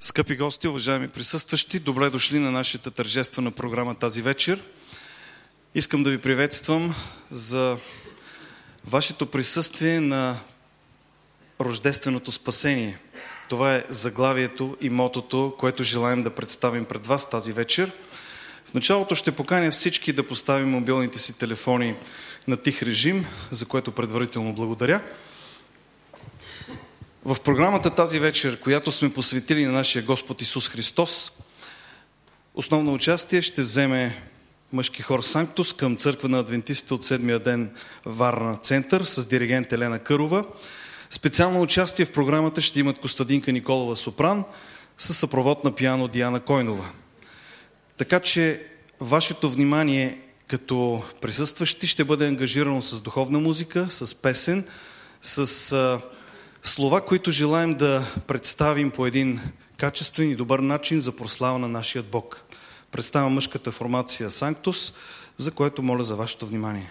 Скъпи гости, уважаеми присъстващи, добре дошли на нашата тържествена програма тази вечер. Искам да ви приветствам за вашето присъствие на Рождественото спасение. Това е заглавието и мотото, което желаем да представим пред вас тази вечер. В началото ще поканя всички да поставим мобилните си телефони на тих режим, за което предварително благодаря. В програмата тази вечер, която сме посветили на нашия Господ Исус Христос, основно участие ще вземе мъжки хор Санктус към църква на адвентистите от седмия ден Варна център с диригент Елена Кърова. Специално участие в програмата ще имат Костадинка Николова сопран със съпровод на пиано Диана Койнова. Така че вашето внимание като присъстващи ще бъде ангажирано с духовна музика, с песен, с слова, които желаем да представим по един качествен и добър начин за прослава на нашия Бог. Представям мъжката формация Санктус, за което моля за вашето внимание.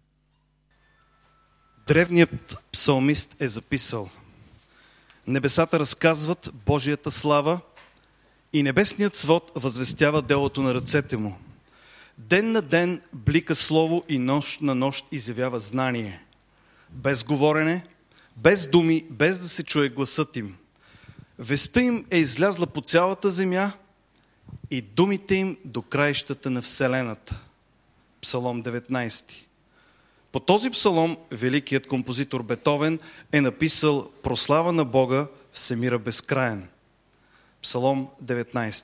Древният псалмист е записал: небесата разказват Божията слава и небесният свод възвестява делото на ръцете му. Ден на ден блика слово и нощ на нощ изявява знание. Без говорене, без думи, без да се чуе гласът им. Вестта им е излязла по цялата земя и думите им до краищата на вселената. Псалом 19. По този псалом великият композитор Бетовен е написал прослава на Бога всемира безкраен. Псалом 19.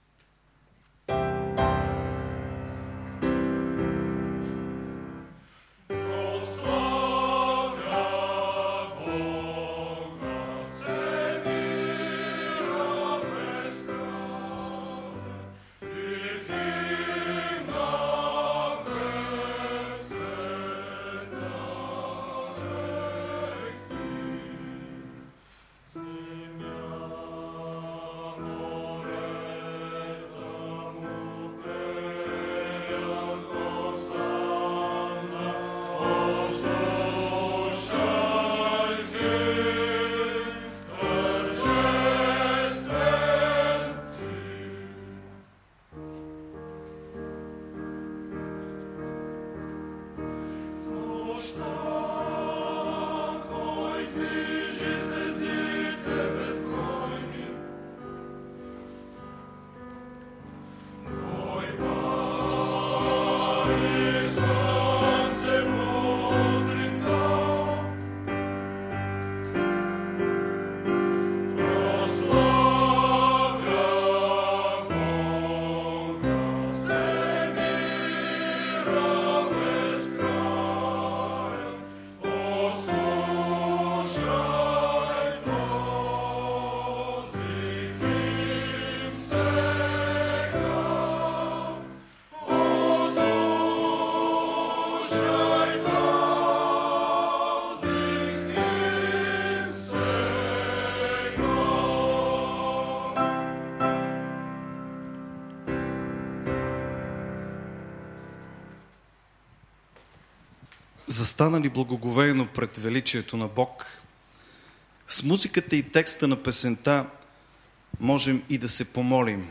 Застанали благоговейно пред величието на Бог, с музиката и текста на песента можем и да се помолим.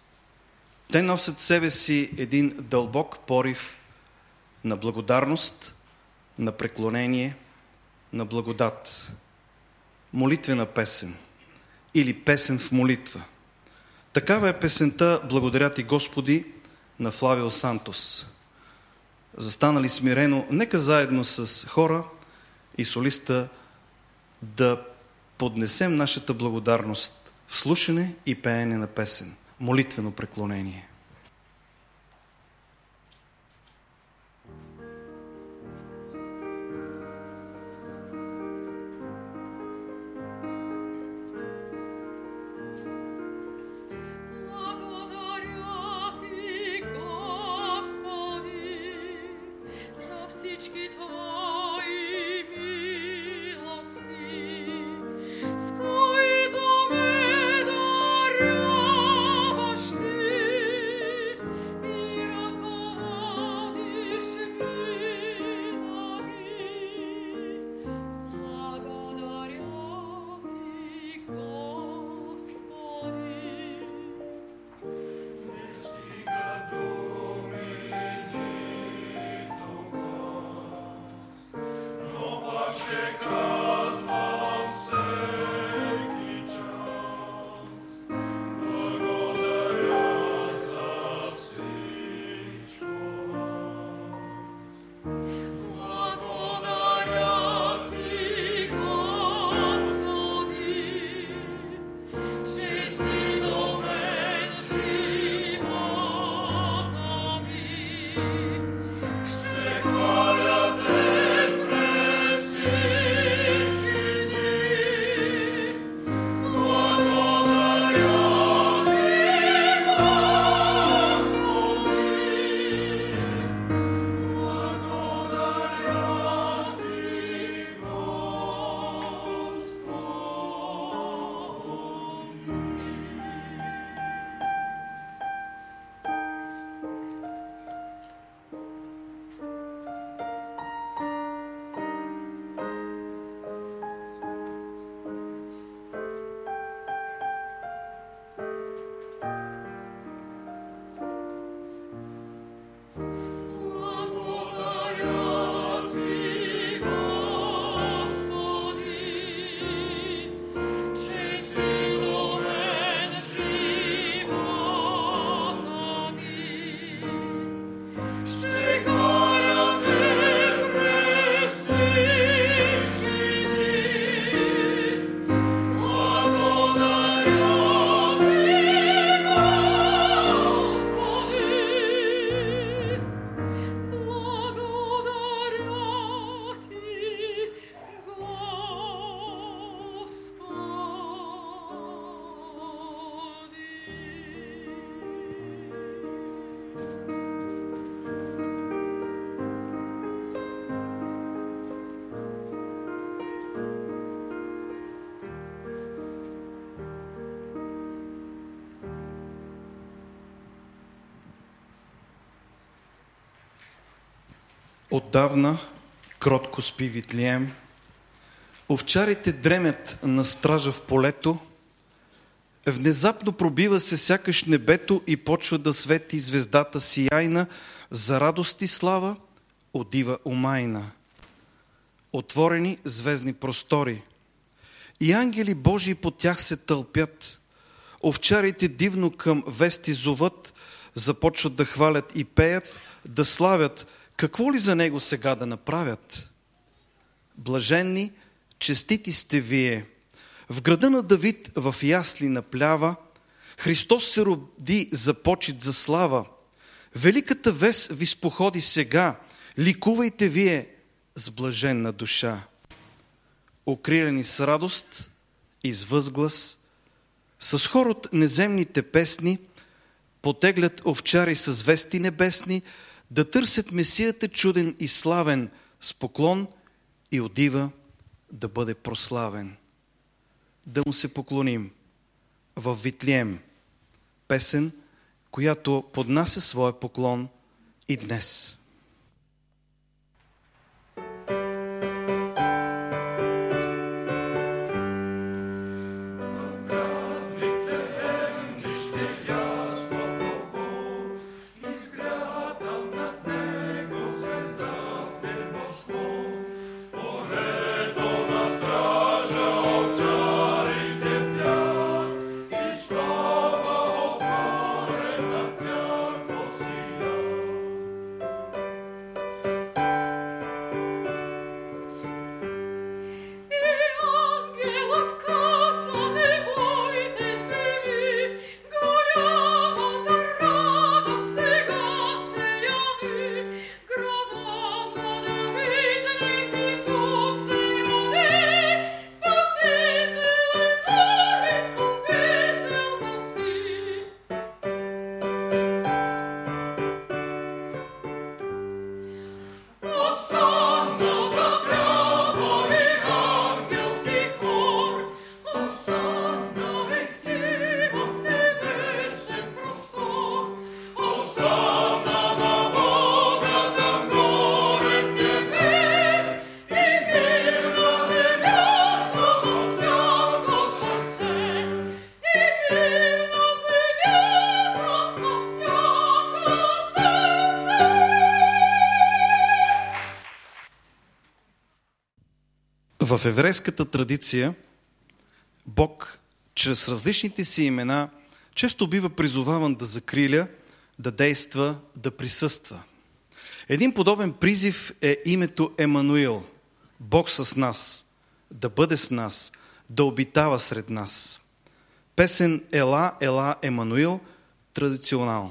Те носят в себе си един дълбок порив на благодарност, на преклонение, на благодат. Молитвена песен или песен в молитва. Такава е песента "Благодаря ти, Господи" на Флавио Сантос. Застанали смирено, нека заедно с хора и солиста да поднесем нашата благодарност в слушане и пеене на песен, молитвено преклонение. Скои до ме даряваш ти, Отдавна кротко спи Витлием, овчарите дремят на стража в полето, внезапно пробива се сякаш небето и почва да свети звездата сияйна, за радост и слава от дива омайна. Отворени звездни простори и ангели Божии по тях се тълпят, овчарите дивно към вести зоват, започват да хвалят и пеят, да славят. Какво ли за него сега да направят? Блаженни, честити сте вие. В града на Давид в ясли наплява, Христос се роди за почит за слава. Великата вест ви споходи сега, ликувайте вие с блаженна душа. Окрилени с радост и с възглас, с хор от неземните песни, потеглят овчари с вести небесни, да търсят Месията чуден и славен, с поклон и удива да бъде прославен. Да му се поклоним в Витлием, песен, която поднася своя поклон и днес. В еврейската традиция Бог чрез различните си имена често бива призоваван да закриля, да действа, да присъства. Един подобен призив е името Емануил, Бог с нас, да бъде с нас, да обитава сред нас. Песен Ела, Ела, Емануил, традиционално.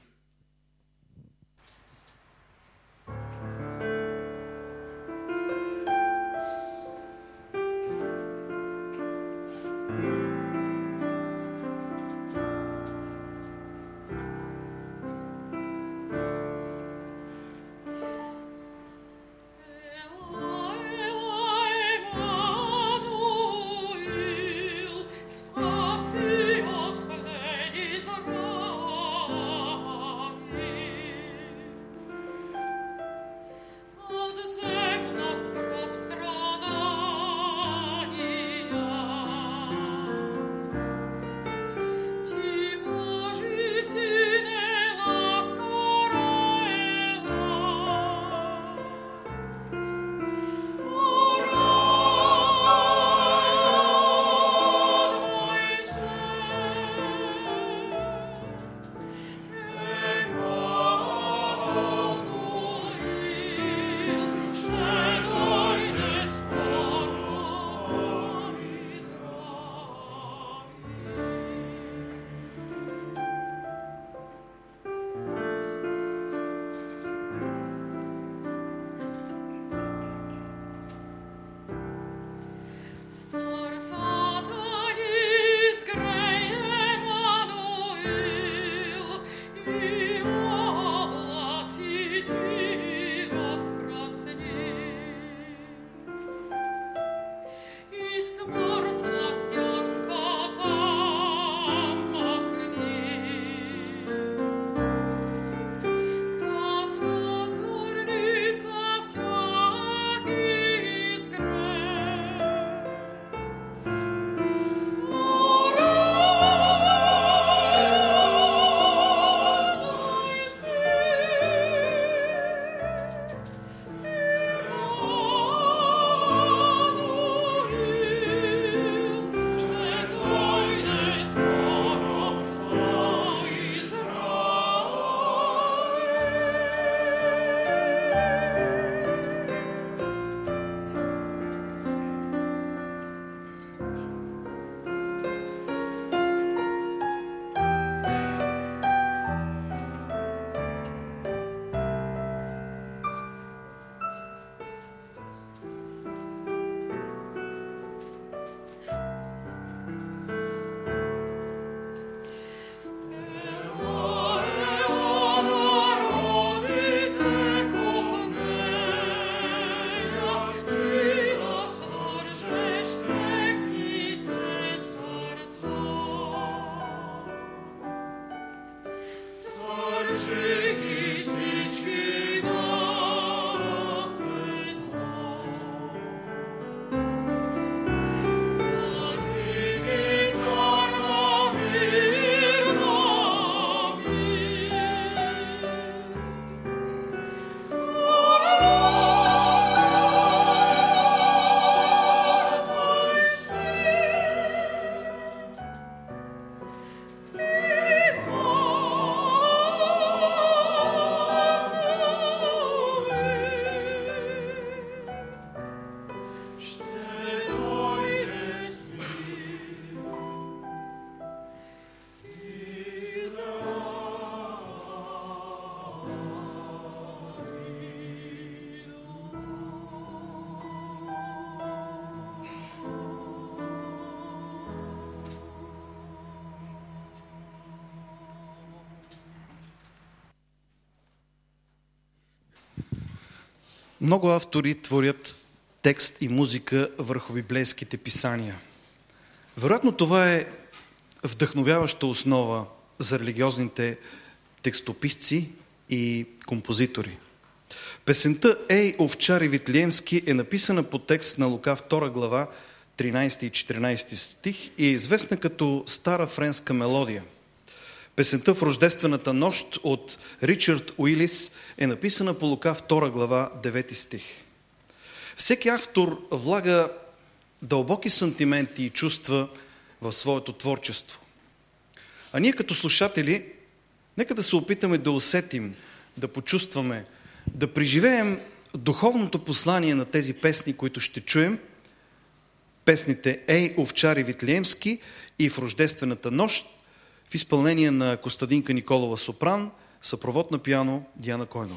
Много автори творят текст и музика върху библейските писания. Вероятно това е вдъхновяваща основа за религиозните текстописци и композитори. Песента «Ей, овчари витлеемски» е написана по текст на Лука 2 глава 13 и 14 стих и е известна като стара френска мелодия. Песента в Рождествената нощ от Ричард Уилис е написана по Лука 2 глава 9 стих. Всеки автор влага дълбоки сантименти и чувства в своето творчество. А ние като слушатели, нека да се опитаме да усетим, да почувстваме, да преживеем духовното послание на тези песни, които ще чуем. Песните «Ей, овчари витлеемски» и «В рождествената нощ» в изпълнение на Костадинка Николова сопран, съпровод на пиано Диана Койнова.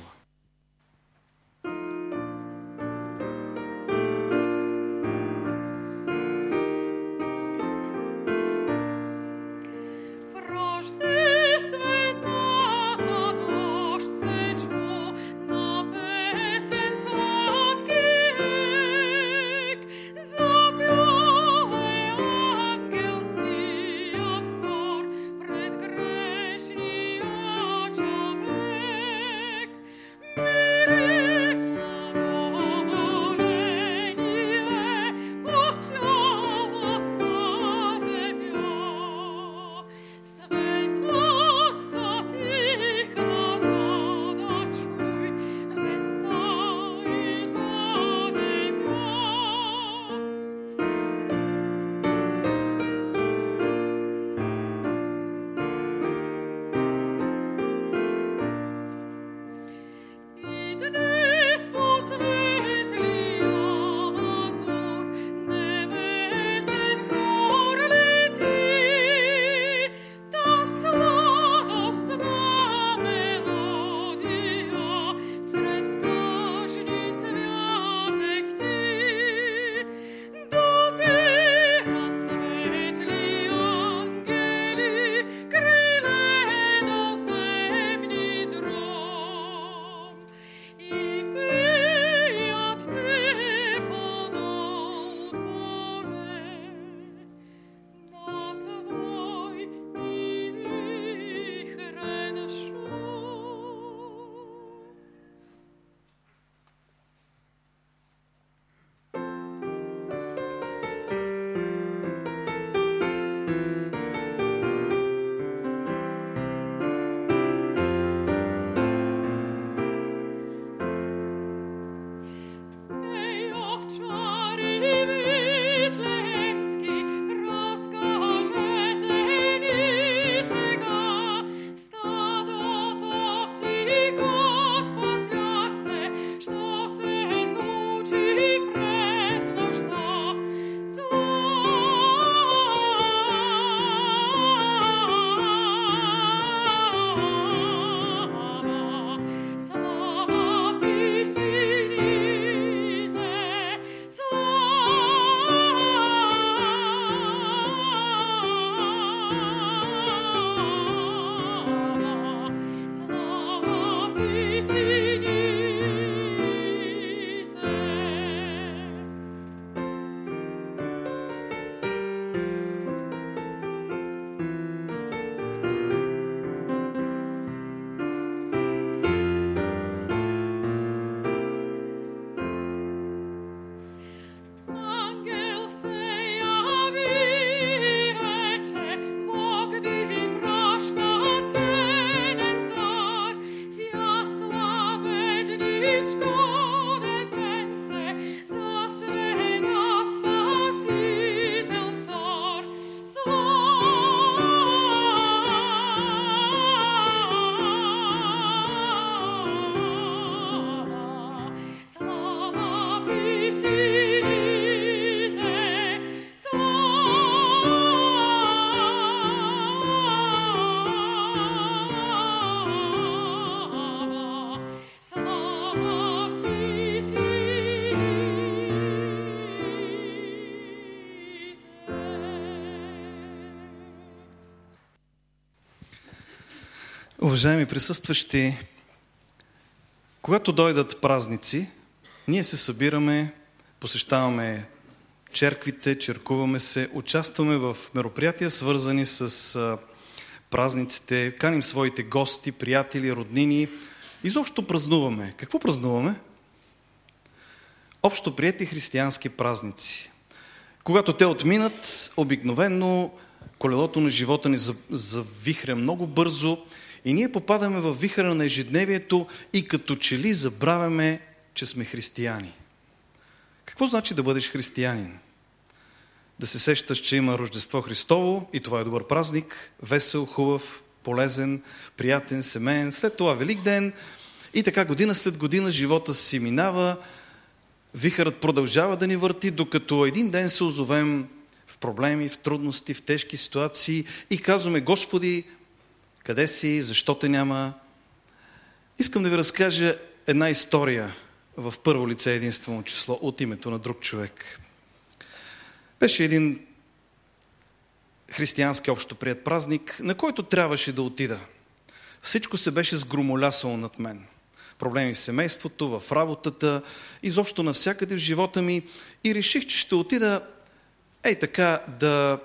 Уважаеми присъстващи, когато дойдат празници, ние се събираме, посещаваме черквите, черкуваме се, участваме в мероприятия, свързани с празниците, каним своите гости, приятели, роднини, изобщо празнуваме. Какво празнуваме? Общо приети християнски празници. Когато те отминат, обикновено колелото на живота ни завихря много бързо и ние попадаме в вихъра на ежедневието и като че ли забравяме, че сме християни. Какво значи да бъдеш християнин? да се сещаш, че има Рождество Христово и това е добър празник, весел, хубав, полезен, приятен, семейен. След това Великден и така година след година живота си минава, вихърът продължава да ни върти, докато един ден се озовем в проблеми, в трудности, в тежки ситуации и казваме: Господи, къде си, защо те няма? Искам да ви разкажа една история в първо лице единствено число от името на друг човек. Беше един християнски общоприет празник, на който трябваше да отида. Всичко се беше сгромолясало над мен. Проблеми в семейството, в работата, изобщо навсякъде в живота ми и реших, че ще отида така да,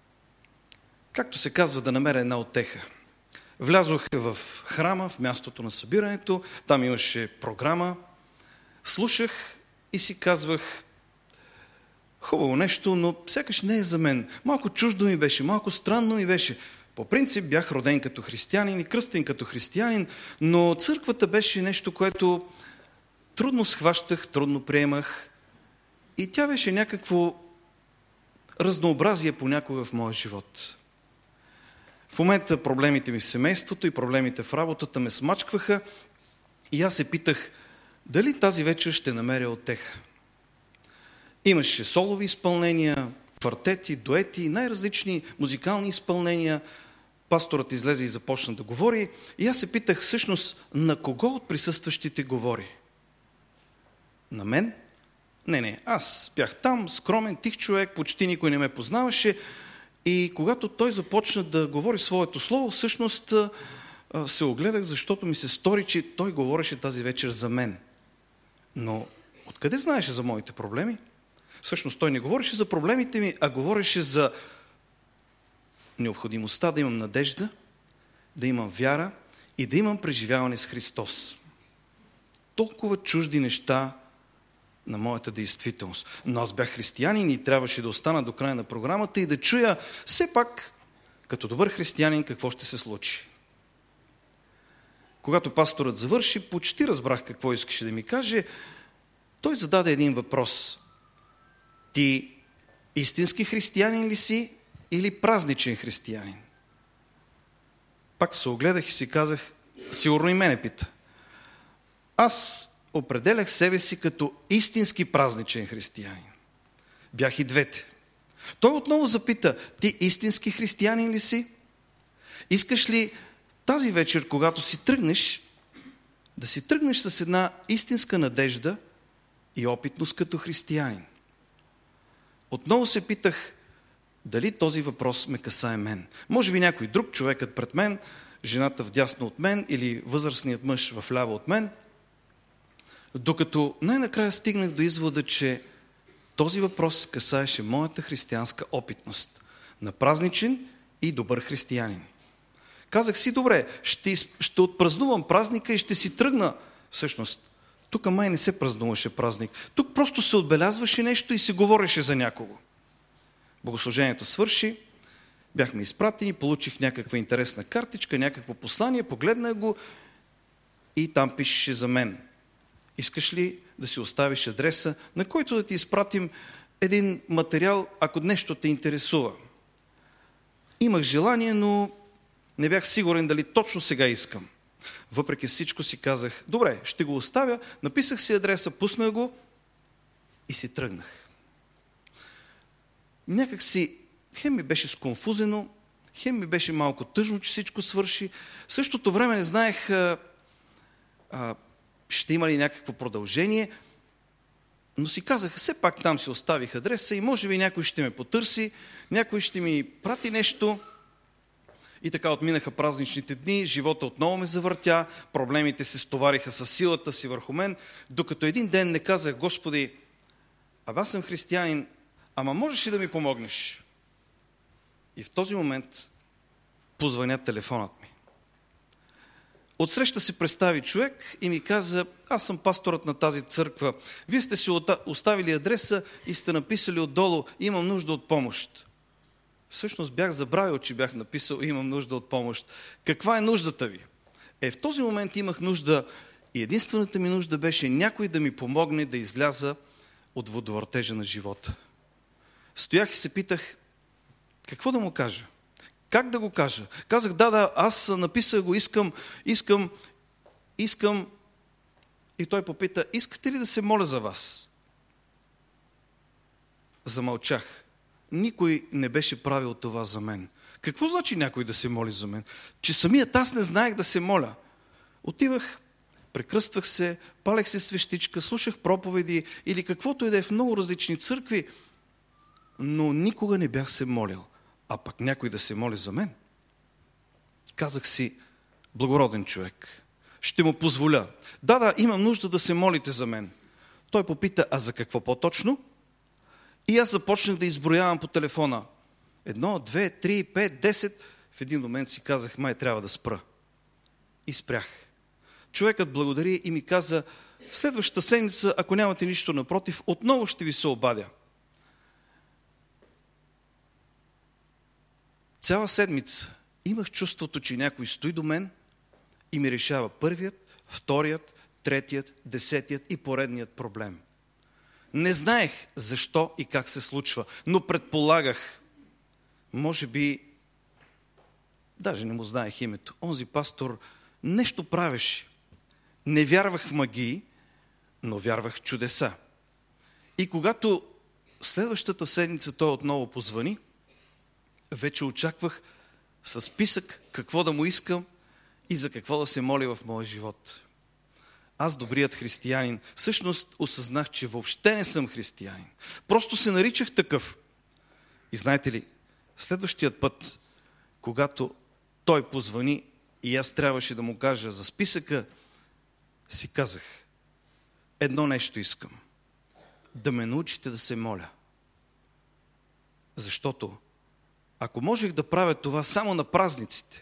както се казва, да намеря една утеха. Влязох в храма, в мястото на събирането, там имаше програма, слушах и си казвах: хубаво нещо, но сякаш не е за мен. Малко чуждо ми беше, малко странно ми беше. По принцип бях роден като християнин и кръстен като християнин, но църквата беше нещо, което трудно схващах, трудно приемах и тя беше някакво разнообразие понякога в моя живот. В момента проблемите ми в семейството и проблемите в работата ме смачкваха и аз се питах дали тази вечер ще намеря утеха. Имаше солови изпълнения, квартети, дуети, най-различни музикални изпълнения. Пасторът излезе и започна да говори и аз се питах всъщност на кого от присъстващите говори. На мен? Не, аз бях там, скромен, тих човек, почти никой не ме познаваше и когато той започна да говори своето слово, всъщност се огледах, защото ми се стори, че той говореше тази вечер за мен. Но откъде знаеше за моите проблеми? Всъщност той не говореше за проблемите ми, а говореше за необходимостта да имам надежда, да имам вяра и да имам преживяване с Христос. Толкова чужди неща на моята действителност. Но аз бях християнин и трябваше да остана до края на програмата и да чуя все пак, като добър християнин, какво ще се случи. Когато пасторът завърши, почти разбрах какво искаше да ми каже. Той зададе един въпрос. Ти истински християнин ли си или празничен християнин? Пак се огледах и си казах, сигурно и мене пита. Аз определях себе си като истински празничен християнин. Бях и двете. Той отново запита, ти истински християнин ли си? Искаш ли тази вечер, когато си тръгнеш, да си тръгнеш с една истинска надежда и опитност като християнин? Отново се питах, дали този въпрос ме касае мен. Може би някой друг, човекът пред мен, жената вдясно от мен или възрастният мъж вляво от мен, докато най-накрая стигнах до извода, че този въпрос касаеше моята християнска опитност на празничен и добър християнин. Казах си, добре, ще отпразнувам празника и ще си тръгна. Всъщност, тук май не се празнуваше празник. Тук просто се отбелязваше нещо и се говореше за някого. Богослужението свърши, бяхме изпратени, получих някаква интересна картичка, някакво послание, погледнах го и там пишеше за мен. Искаш ли да си оставиш адреса, на който да ти изпратим един материал, ако нещо те интересува? Имах желание, но не бях сигурен дали точно сега искам. Въпреки всичко си казах, добре, ще го оставя, написах си адреса, пуснах го и си тръгнах. Някак си, хем ми беше сконфузено, хем ми беше малко тъжно, че всичко свърши. В същото време не знаех ще има ли някакво продължение, но си казах, все пак там си оставих адреса и може би някой ще ме потърси, някой ще ми прати нещо. И така отминаха празничните дни, живота отново ме завъртя, проблемите се стовариха със силата си върху мен, докато един ден не казах, Господи, аз съм християнин, ама можеш ли да ми помогнеш? И в този момент позвъня телефонът ми. Отсреща се представи човек и ми каза, аз съм пасторът на тази църква. Вие сте си оставили адреса и сте написали отдолу, имам нужда от помощ. Всъщност бях забравил, че бях написал, имам нужда от помощ. Каква е нуждата ви? В този момент имах нужда и единствената ми нужда беше някой да ми помогне да изляза от водовъртежа на живота. Стоях и се питах, какво да му кажа? Как да го кажа? Казах, да, аз написах го, искам. И той попита, искате ли да се моля за вас? Замълчах. Никой не беше правил това за мен. Какво значи някой да се моли за мен? Че самият аз не знаех да се моля. Отивах, прекръствах се, палех се свещичка, слушах проповеди или каквото и да е в много различни църкви, но никога не бях се молил. А пък някой да се моли за мен? Казах си, благороден човек, ще му позволя. Да, имам нужда да се молите за мен. Той попита, а за какво по-точно? И аз започнах да изброявам по телефона. 1, 2, 3, 5, 10. В един момент си казах, май трябва да спра. И спрях. Човекът благодари и ми каза, следващата седмица, ако нямате нищо напротив, отново ще ви се обадя. Цяла седмица имах чувството, че някой стои до мен и ми решава първият, вторият, третият, десетият и поредният проблем. Не знаех защо и как се случва, но предполагах, може би, даже не му знаех името, онзи пастор нещо правеше. Не вярвах в магии, но вярвах в чудеса. И когато следващата седмица той отново позвани, вече очаквах със списък какво да му искам и за какво да се моля в моя живот. Аз, добрият християнин, всъщност осъзнах, че въобще не съм християнин. Просто се наричах такъв. И знаете ли, следващият път, когато той позвани и аз трябваше да му кажа за списъка, си казах, едно нещо искам. Да ме научите да се моля. Защото ако можех да правя това само на празниците,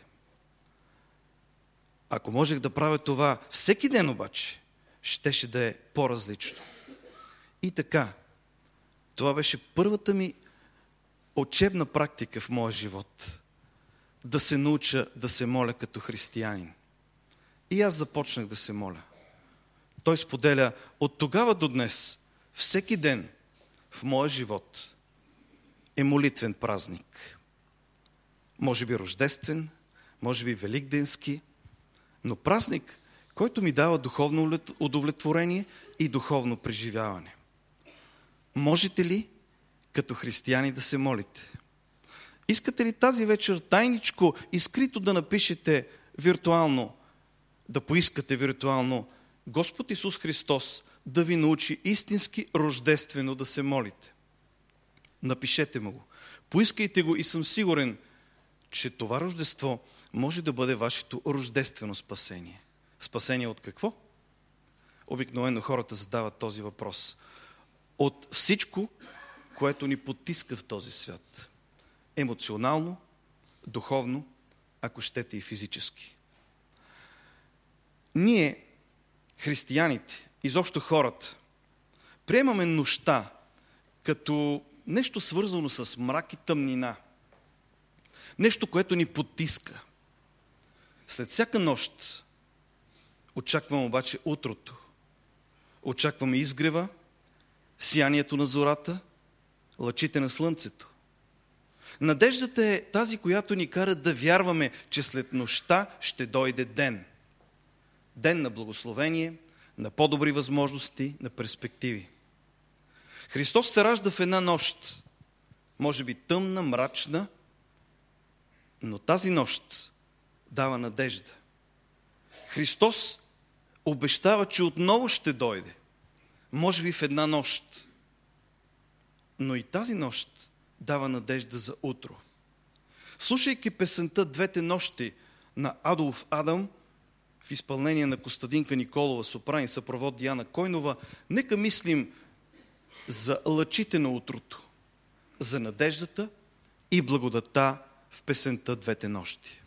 ако можех да правя това всеки ден обаче, щеше да е по-различно. И така, това беше първата ми учебна практика в моя живот. Да се науча да се моля като християнин. И аз започнах да се моля. Той споделя, от тогава до днес, всеки ден в моя живот е молитвен празник. Може би рождествен, може би великденски, но празник, който ми дава духовно удовлетворение и духовно преживяване. Можете ли като християни да се молите? Искате ли тази вечер тайничко и скрито да напишете виртуално, да поискате виртуално Господ Исус Христос да ви научи истински рождествено да се молите? Напишете му го. Поискайте го и съм сигурен, че това Рождество може да бъде вашето рождествено спасение. Спасение от какво? Обикновено хората задават този въпрос. От всичко, което ни потиска в този свят. Емоционално, духовно, ако щете и физически. Ние, християните, изобщо хората, приемаме нощта като нещо свързано с мрак и тъмнина. Нещо, което ни потиска. След всяка нощ очакваме обаче утрото. Очакваме изгрева, сиянието на зората, лъчите на слънцето. Надеждата е тази, която ни кара да вярваме, че след нощта ще дойде ден. Ден на благословение, на по-добри възможности, на перспективи. Христос се ражда в една нощ, може би тъмна, мрачна, но тази нощ дава надежда. Христос обещава, че отново ще дойде. Може би в една нощ. Но и тази нощ дава надежда за утро. Слушайки песента "Двете нощи" на Адолф Адам, в изпълнение на Костадинка Николова, сопран и съпровод Диана Койнова, нека мислим за лъчите на утрото, за надеждата и благодата в песента "Двете нощи".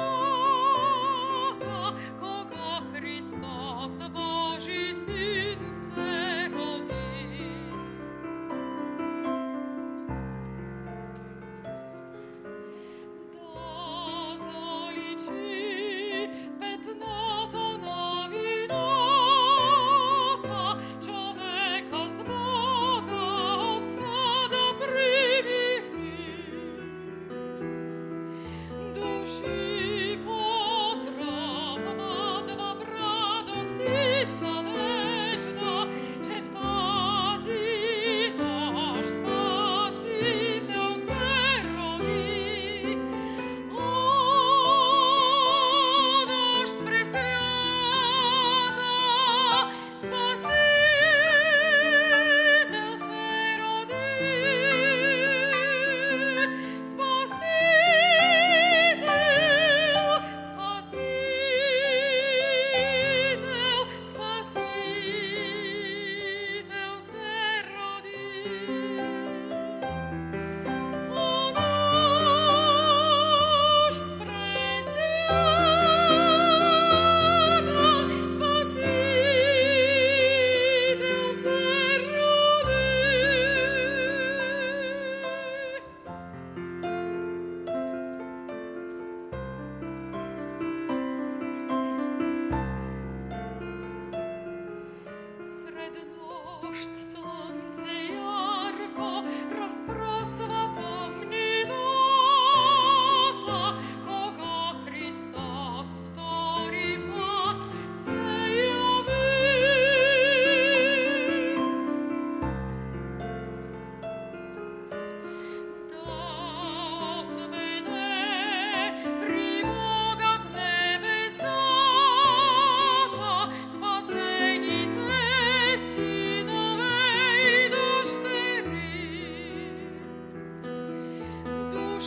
Христос, Божий Син,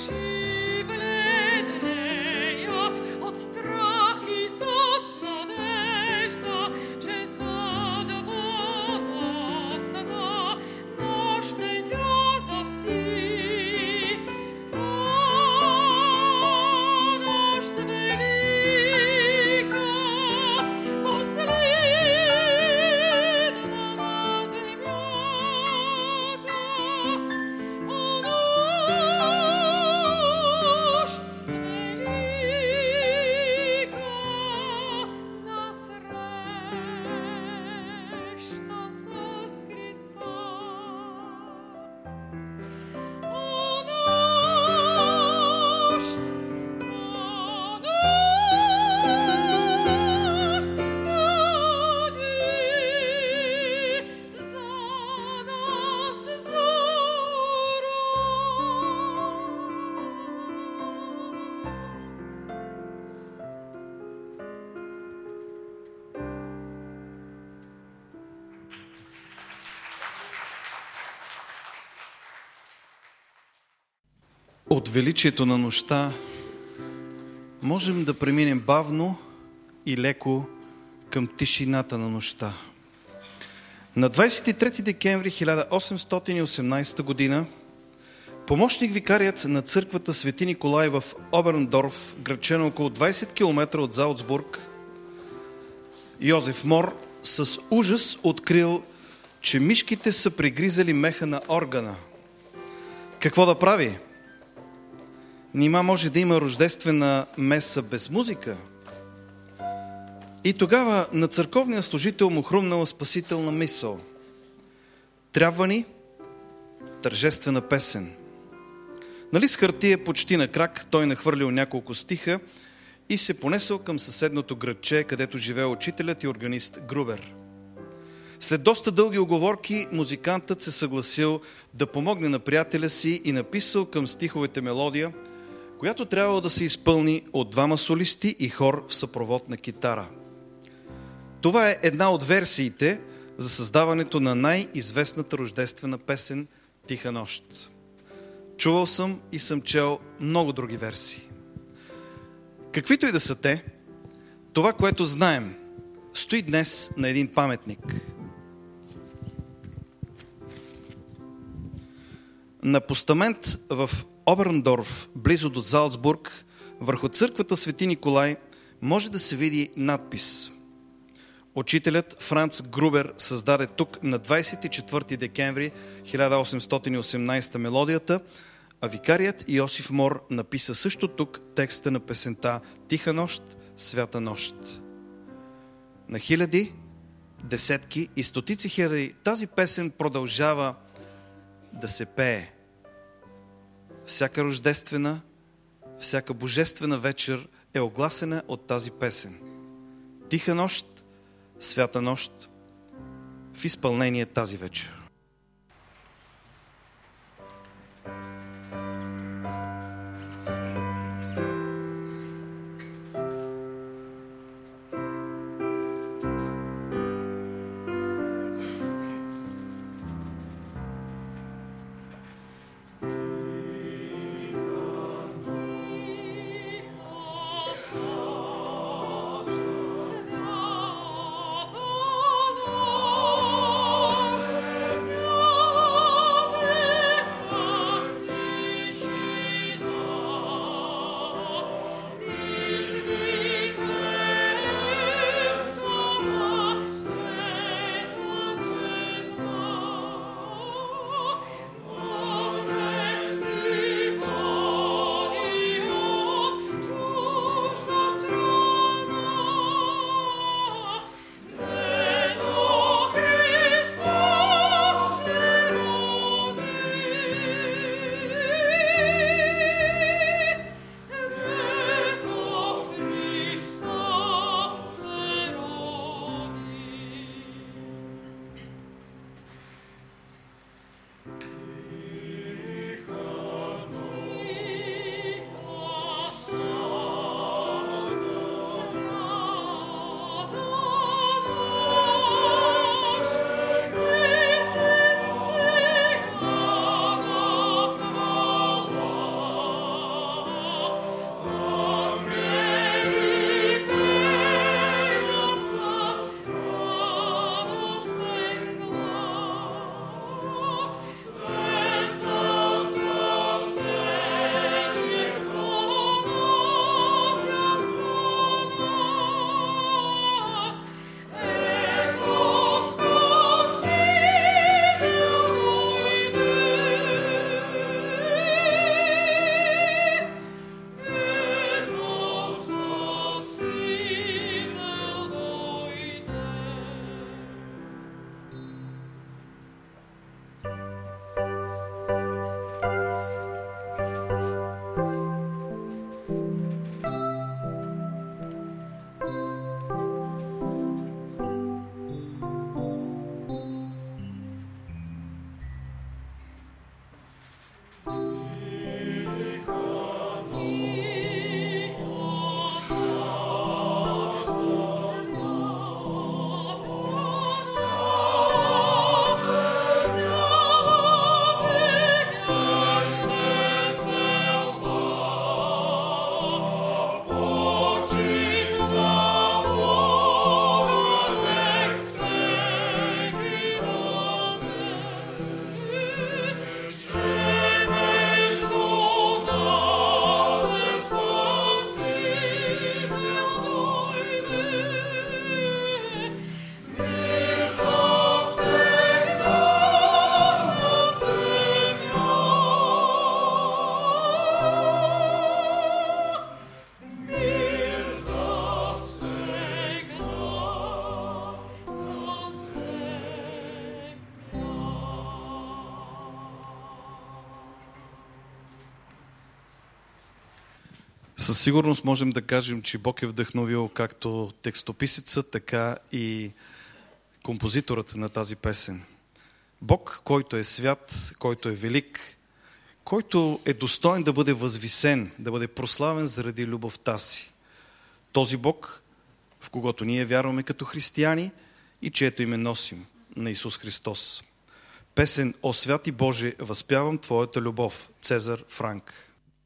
От величието на нощта можем да преминем бавно и леко към тишината на нощта. На 23 декември 1818 година помощник викарият на църквата Свети Николай в Оберндорф, градче на около 20 км от Залцбург, Йозеф Мор с ужас открил, че мишките са пригризали меха на органа. Какво да прави? Нима може да има рождествена меса без музика? И тогава на църковния служител му хрумнала спасителна мисъл. Трябва ни тържествена песен. Нали с хартия почти на крак той нахвърлил няколко стиха и се понесъл към съседното градче, където живее учителят и органист Грубер. След доста дълги уговорки, музикантът се съгласил да помогне на приятеля си и написал към стиховете мелодия, която трябвало да се изпълни от двама солисти и хор в съпровод на китара. Това е една от версиите за създаването на най-известната рождествена песен «Тиха нощ». Чувал съм и съм чел много други версии. Каквито и да са те, това, което знаем, стои днес на един паметник. На постамент в Оберндорф, близо до Залцбург, върху църквата Свети Николай може да се види надпис. Учителят Франц Грубер създаде тук на 24 декември 1818 мелодията, а викарият Йосиф Мор написа също тук текста на песента «Тиха нощ, свята нощ». На хиляди, десетки и стотици хиляди тази песен продължава да се пее. Всяка рождествена, всяка божествена вечер е огласена от тази песен. Тиха нощ, свята нощ, в изпълнение тази вечер. Със сигурност можем да кажем, че Бог е вдъхновил както текстописеца, така и композиторът на тази песен. Бог, който е свят, който е велик, който е достоен да бъде възвисен, да бъде прославен заради любовта си. Този Бог, в когото ние вярваме като християни и чието име носим, на Исус Христос. Песен "О святи Боже, възпявам Твоята любов", Цезар Франк.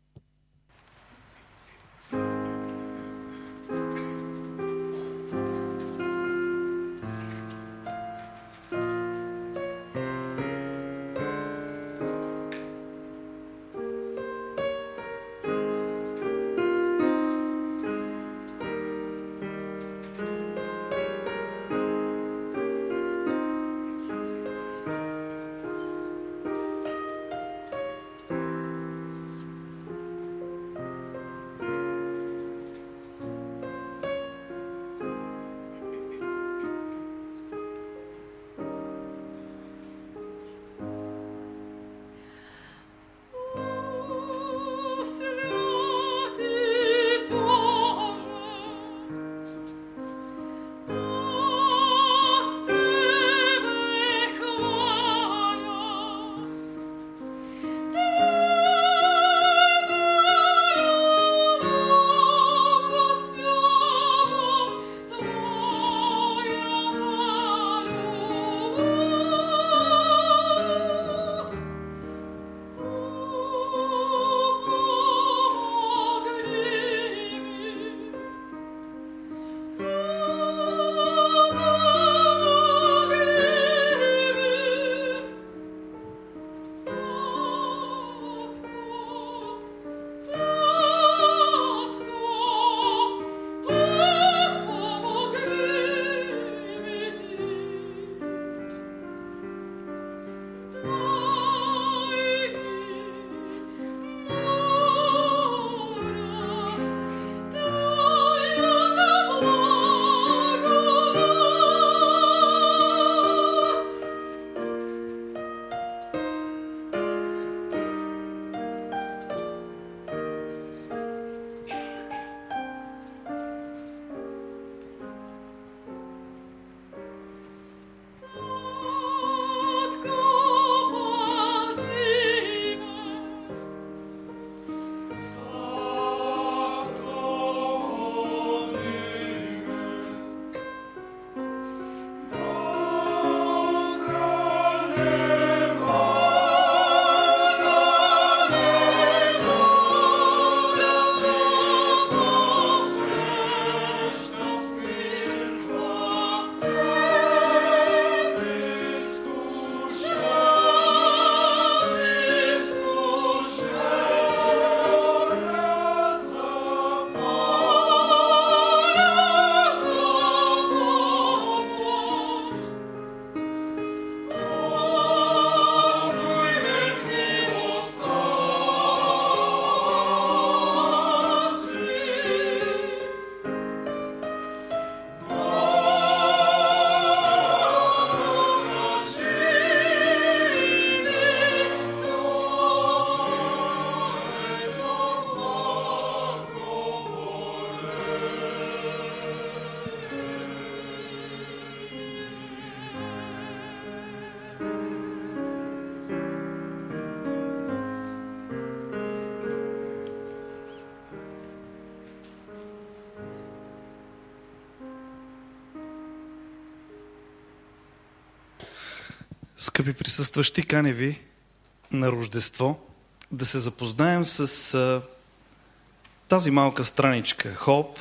Скъпи присъстващи, каня ви на Рождество да се запознаем с тази малка страничка. Хоп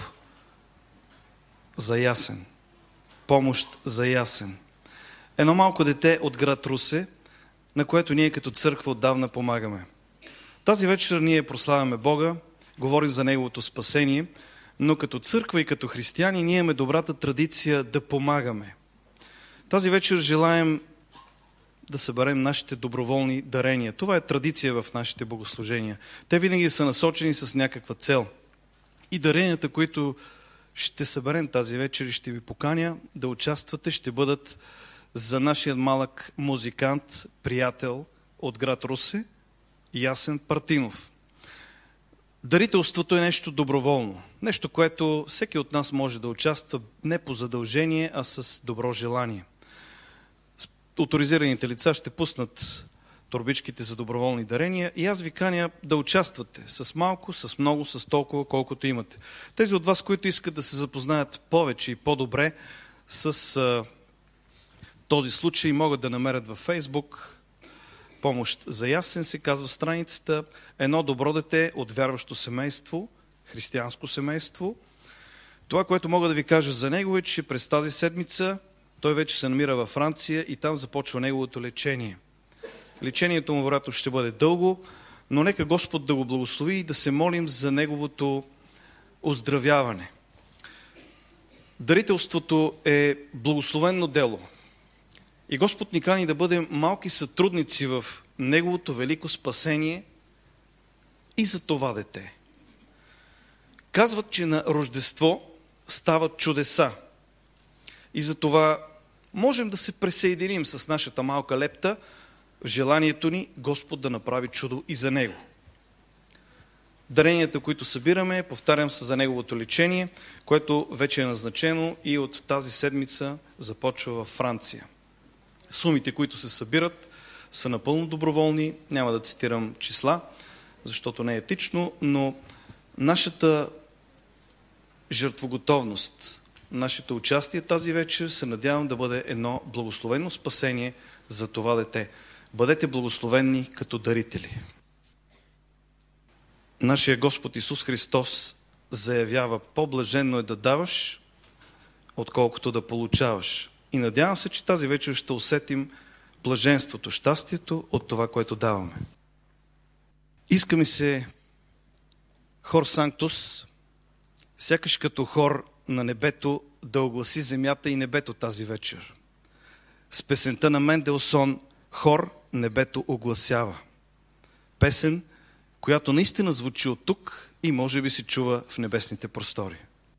за Ясен. Помощ за Ясен. Едно малко дете от град Русе, на което ние като църква отдавна помагаме. Тази вечер ние прославяме Бога, говорим за Неговото спасение, но като църква и като християни ние имаме добрата традиция да помагаме. Тази вечер желаем да съберем нашите доброволни дарения. Това е традиция в нашите богослужения. Те винаги са насочени с някаква цел. И даренията, които ще съберем тази вечер и ще ви поканя да участвате, ще бъдат за нашия малък музикант, приятел от град Русе, Ясен Партинов. Дарителството е нещо доброволно. Нещо, което всеки от нас може да участва не по задължение, а с добро желание. Оторизираните лица ще пуснат торбичките за доброволни дарения и аз ви каня да участвате с малко, с много, с толкова, колкото имате. Тези от вас, които искат да се запознаят повече и по-добре с този случай, могат да намерят във Фейсбук "Помощ за Ясен" се казва страницата, едно добро дете от вярващо семейство, християнско семейство. Това, което мога да ви кажа за него е, че през тази седмица той вече се намира във Франция и там започва неговото лечение. Лечението му вероятно ще бъде дълго, но нека Господ да го благослови и да се молим за неговото оздравяване. Дарителството е благословенно дело. И Господ ни кани да бъдем малки сътрудници в неговото велико спасение и за това дете. Казват, че на Рождество стават чудеса. И за това можем да се присъединим с нашата малка лепта в желанието ни Господ да направи чудо и за него. Даренията, които събираме, повтарям, са за неговото лечение, което вече е назначено и от тази седмица започва във Франция. Сумите, които се събират, са напълно доброволни. Няма да цитирам числа, защото не е етично, но нашата жертвоготовност, нашето участие тази вечер се надявам да бъде едно благословено спасение за това дете. Бъдете благословени като дарители. Нашия Господ Исус Христос заявява: по-блаженно е да даваш, отколкото да получаваш. И надявам се, че тази вечер ще усетим блаженството, щастието от това, което даваме. Иска ми се хор Санктус, сякаш като хор на небето, да огласи земята и небето тази вечер. С песента на Менделсон "Хор небето огласява". Песен, която наистина звучи от тук и може би се чува в небесните простори.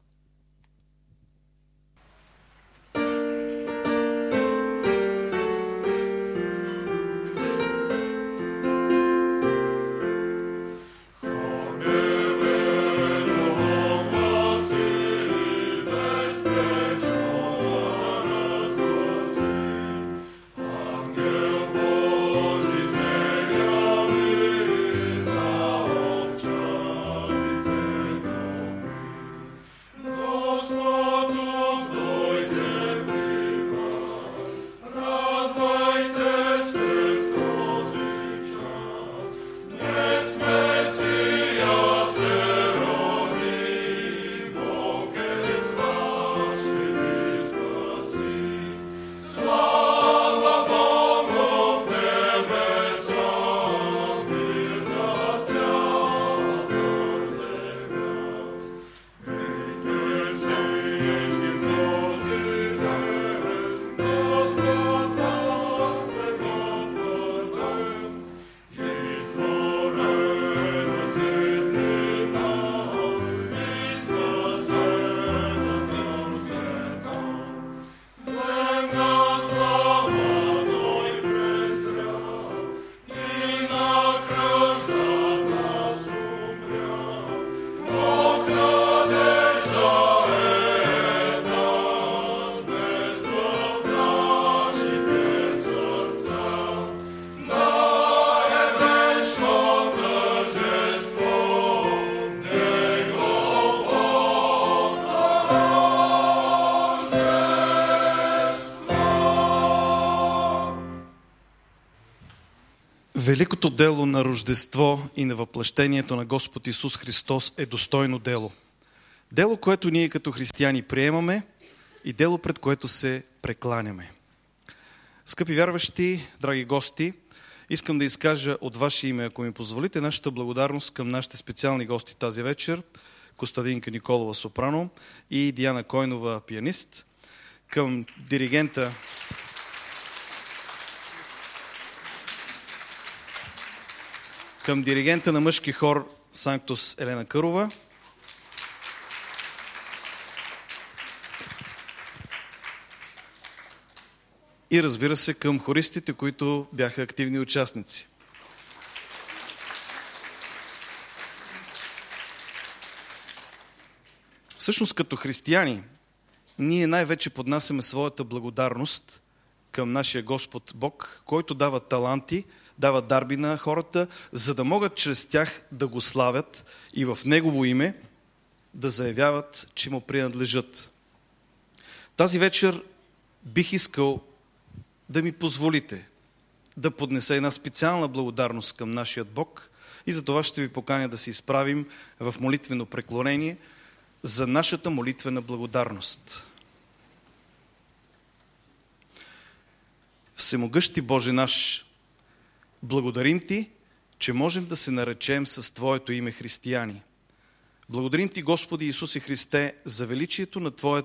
Великото дело на Рождество и на въплъщението на Господ Исус Христос е достойно дело. Дело, което ние като християни приемаме и дело, пред което се прекланяме. Скъпи вярващи, драги гости, искам да изкажа от ваше име, ако ми позволите, нашата благодарност към нашите специални гости тази вечер, Костадинка Николова сопрано и Диана Койнова пианист, към диригента на мъжки хор Санктус Елена Кърова, и разбира се към хористите, които бяха активни участници. Всъщност като християни, ние най-вече поднасяме своята благодарност към нашия Господ Бог, който дава таланти, дава дарби на хората, за да могат чрез тях да го славят и в Негово име да заявяват, че му принадлежат. Тази вечер бих искал да ми позволите да поднеса една специална благодарност към нашия Бог и за това ще ви поканя да се изправим в молитвено преклонение за нашата молитвена благодарност. Всемогъщи Боже наш, благодарим Ти, че можем да се наречем с Твоето име християни. Благодарим Ти, Господи Исусе Христе, за величието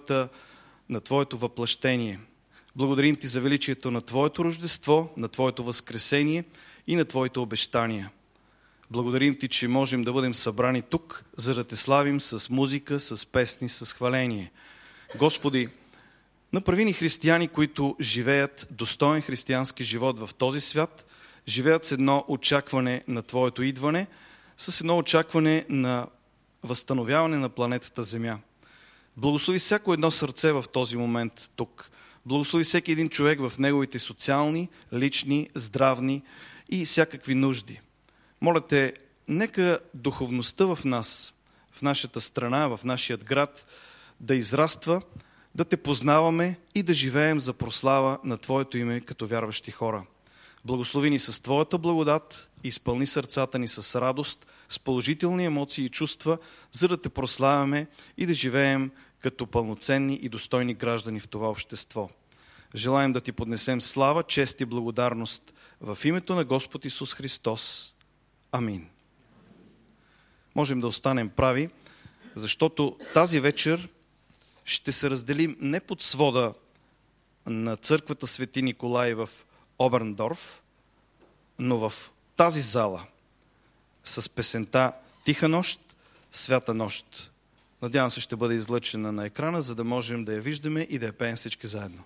на Твоето въплъщение. Благодарим Ти за величието на Твоето рождество, на Твоето възкресение и на Твоите обещания. Благодарим Ти, че можем да бъдем събрани тук, за да Те славим с музика, с песни, с хваление. Господи, направи ни християни, които живеят достоен християнски живот в този свят, живеят с едно очакване на Твоето идване, с едно очакване на възстановяване на планетата Земя. Благослови всяко едно сърце в този момент тук. Благослови всеки един човек в неговите социални, лични, здравни и всякакви нужди. Моля Те, нека духовността в нас, в нашата страна, в нашия град да израства, да Те познаваме и да живеем за прослава на Твоето име като вярващи хора. Благослови ни с Твоята благодат и изпълни сърцата ни с радост, с положителни емоции и чувства, за да Те прославяме и да живеем като пълноценни и достойни граждани в това общество. Желаем да Ти поднесем слава, чест и благодарност в името на Господ Исус Христос. Амин. Можем да останем прави, защото тази вечер ще се разделим не под свода на църквата Свети Николай в Оберндорф, но в тази зала с песента Тиха нощ, свята нощ. Надявам се ще бъде излъчена на екрана, за да можем да я виждаме и да я пеем всички заедно.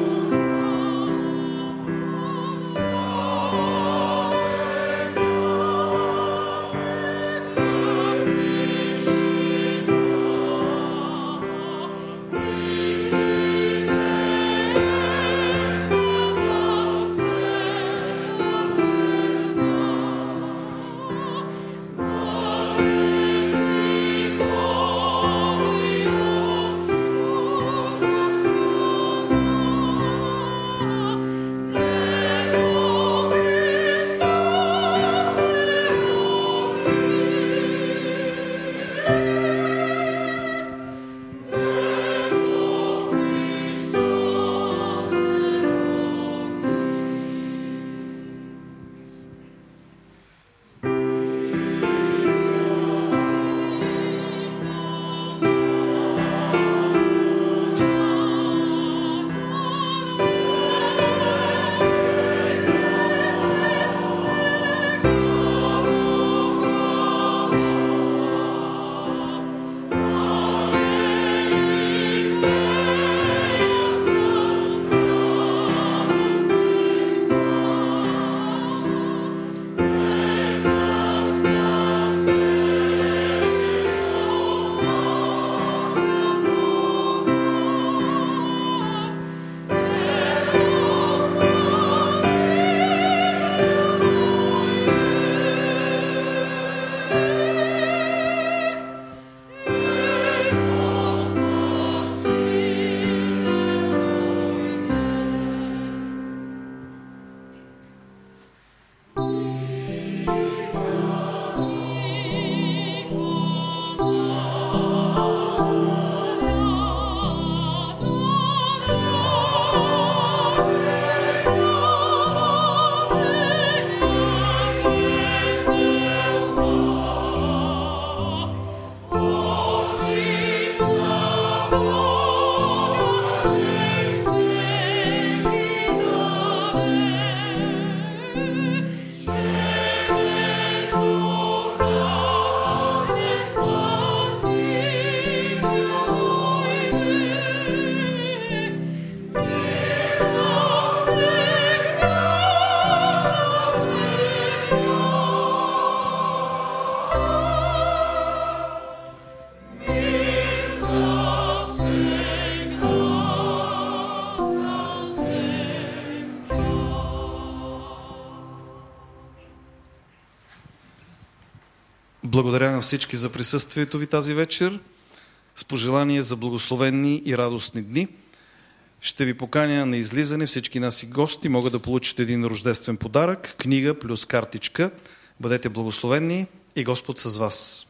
Oh Благодаря на всички за присъствието ви тази вечер, с пожелание за благословени и радостни дни. Ще ви поканя на излизане, всички наши гости могат да получат един рождествен подарък, книга плюс картичка. Бъдете благословени и Господ с вас.